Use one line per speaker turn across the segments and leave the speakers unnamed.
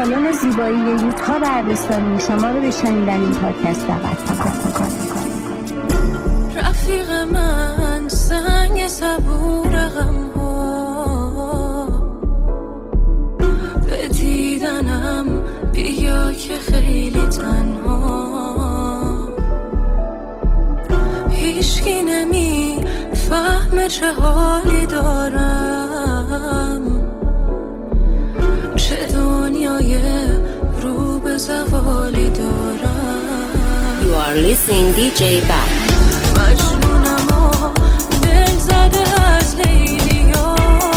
سالن زیبایی یوتها دردستانی شما رو به شنیدن این پادکست دعوت می‌کنم.
رفیق من سنگ صبور غم‌ها به دیدنم بیا که خیلی تنها هیچکی نمی‌فهمه چه حالی دارم چه دنیای رو به زوالی دارم.
You are listening DJ Bad.
مجنونم و دل زده از لیلیا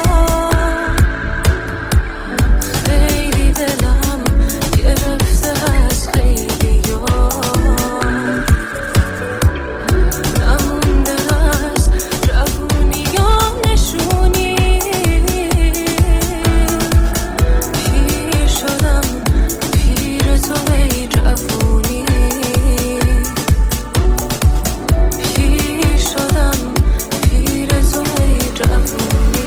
خیلی دلم گرفته از خیلیا نمونده از جوونیام نشونی پیر شدم پیر تو ای جوونی پیر شدم پیر تو ای جوونی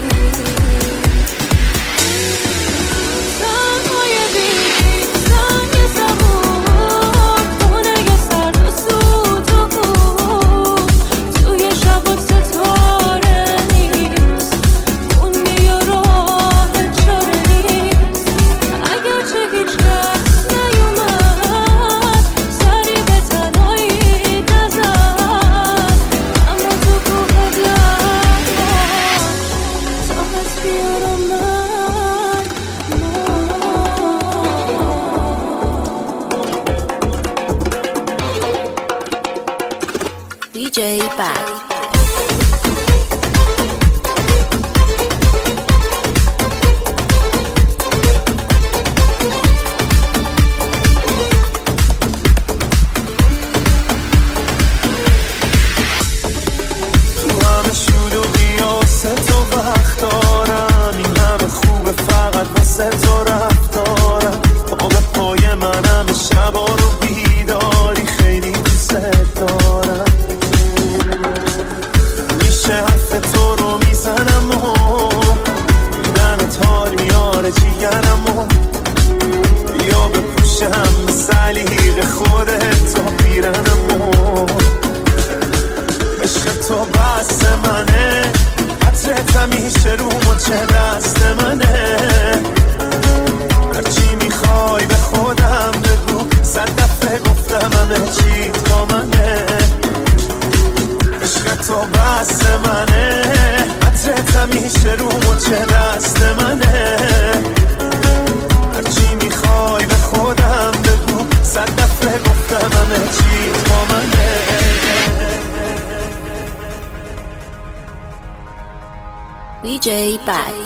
تنهای بی زنگ زبون خونه یه سر و سوت و بود توی شب و ستاره نیست خونی و راه چاره نیست اگرچه هیچ کس نیومد سری به تنهایی نزد اما تو کوه لحظه تا هست بیارم
DJ Bad.
تو همه شلوغی واسه تو وقت دارم این همه خوبه فقط واسه تو رفتارم پا به پای منم شبا رو بیداری خیلی دوست دارم میشه حرف تو رو میزنم و دنت حال میاره جیگرم و یا بپوشم سلیق خودت تا پیرنم و عشق تو بس منه حترت همیشه رو مچه دست منه هرچی میخوای به خودم بگو 100 دفعه گفتم همه چی با منه عشق تو بس منه حترت همیشه رو مچه دست منه هرچی میخوای به خودم بگو 100 دفعه گفتم همه چی با منه
DJ Bad.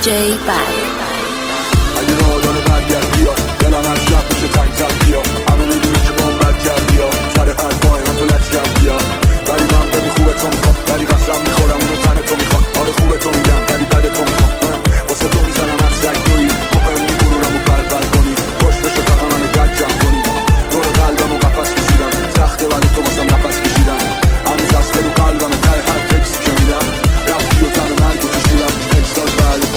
DJ Bad.
اگه راه داره برگرد بیا دلم از شب بشه تنگ تنگ بیا همه میدونی که با بد کرد بیا سر حرفای من تو لچ کرد بیا ولی من ببی خوبه تو میخوام ولی قسم میخورم اونو تن تو میخوام آره خوبه تو میگم ولی بده تو میخوام واسه تو میزنم از رک دوری مهم میگرونم و پرپر کنی خوش بشه فقط منو گرد جمع کنی دور قلبم و قفص کشیدم سخته ولی تو واسم نفس کشیدم هنوز از دل و قلبم ته هر تکسی که میدم رفتی و تن من تو کشیدم احساس بعد تو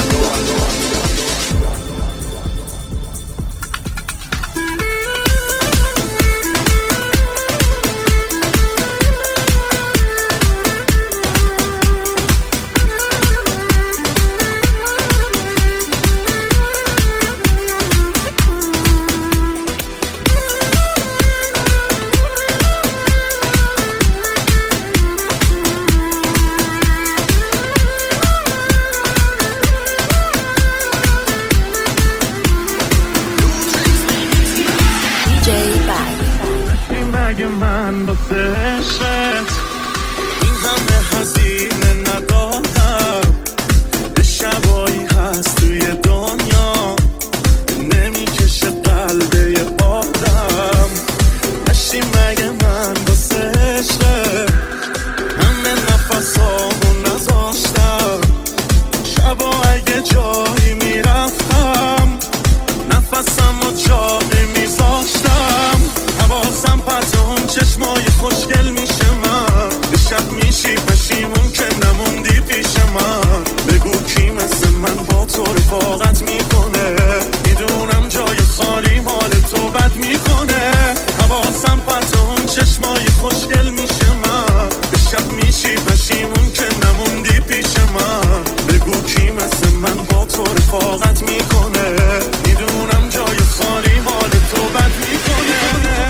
مگه من واسه عشقت این همه هزینه ندادم به شبایی هست توی دنیا نمیکشه قلبه یه آدم نشی مگه من واسه عشقت همه نفسامو نذاشتم شبا اگه جایی میرفتم نفسمو جایی میذاشتم حواسم پس اون چشمای خوشگل میشه من به شب میشی پشیمون که نموندی پیش من بگو کی مثل من با تو رفاقت میکنه میدونم جای خالی مال تو بد میکنه حواسم پس اون چشمای خوشگل میشه من به شب میشی پشیمون که نموندی پیش من بگو کی مثل من با تو رفاقت میکنه میدونم جای خالی مال تو بد میکنه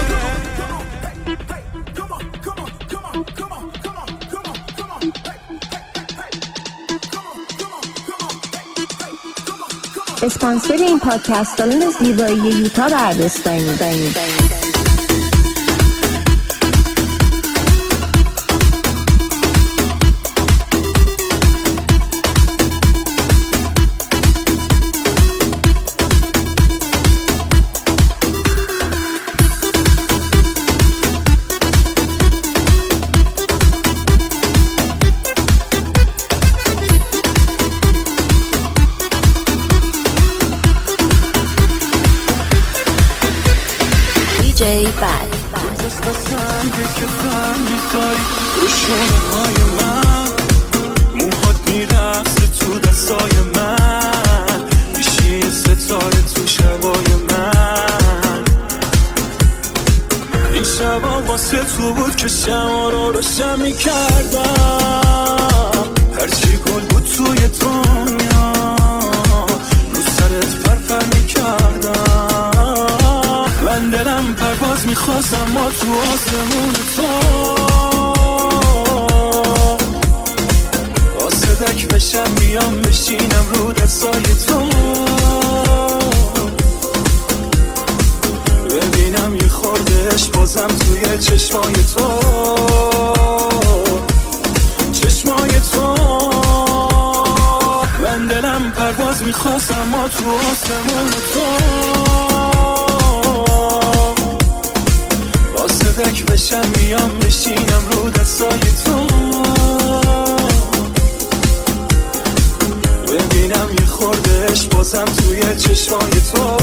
اسپانسر این پادکست سالن زیبایی یوتا برداشتنی.
DJ Bad.
روشونه های من موهات میرقصه تو دستای من میشی ستاره تو شبای من این شبا واسه تو بود که شما رو روشن میکردم هرچی گل بود توی دنیا رو سرت پرپر میکردم من دلم پرواز میخواستم ما تو آسمون تو آسدک بشم بیام بشینم رو دستای تو ببینم یه خوردهش بازم توی چشمای تو چشمای تو من دلم پرواز میخواستم ما تو آسمون تو آسدک بشم بیام بشینم رو دستای تو ببینم یه خوردهش بازم توی چشمای تو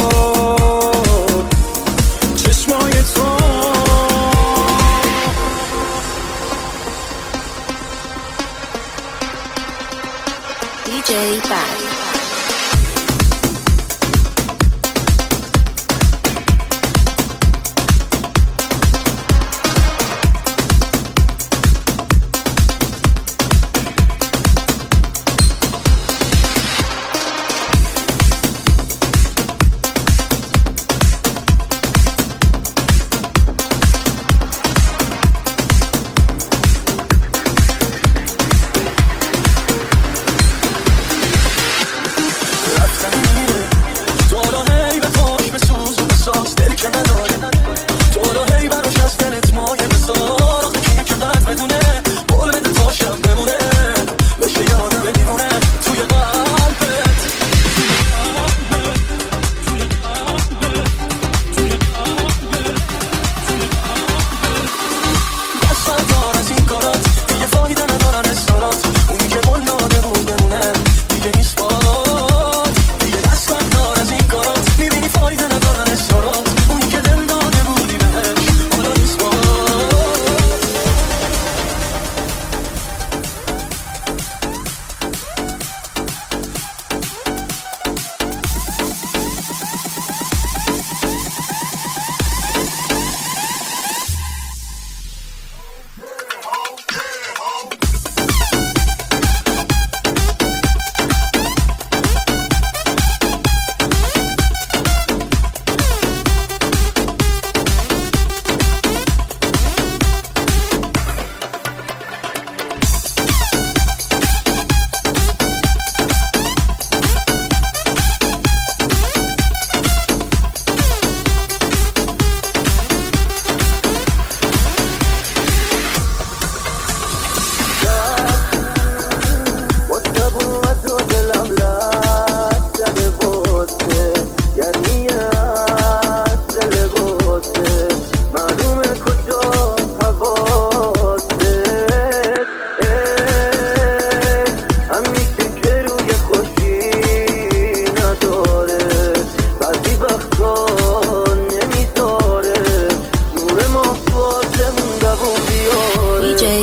چشمای تو
DJ Bad.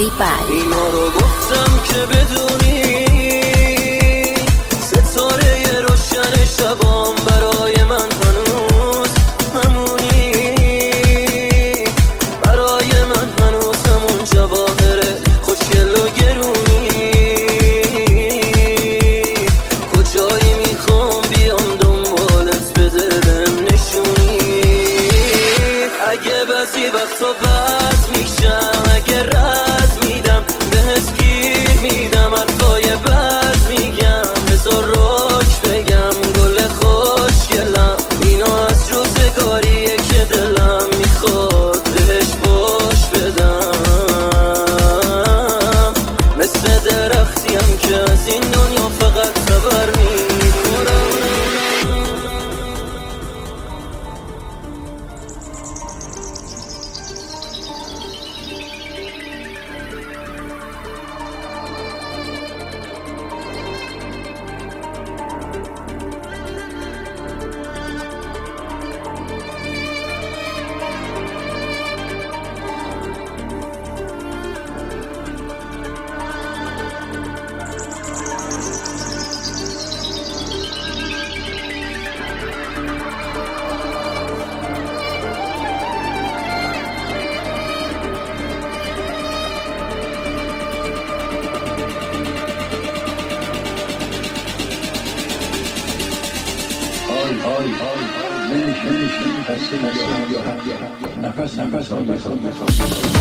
Bad.
اینا رو گفتم که بدونی ستاره روشن شبام برای من هنوز همونی، برای من هنوز همون جواهر خوشگل و گرونی. کجایی میخوام بیام دنبالت بده بهم نشونی. اگه بعضی وقتا بد میشم، اگه رد میدم بهت گیر میدم، حرفای بد میگم بذار روش بگم گل خوشگلم. اینا از روزگاریه که دلم میخواد بهش پشت بدم. مثل درختیم که از این دنیا فقط خبر میخورم.
نفس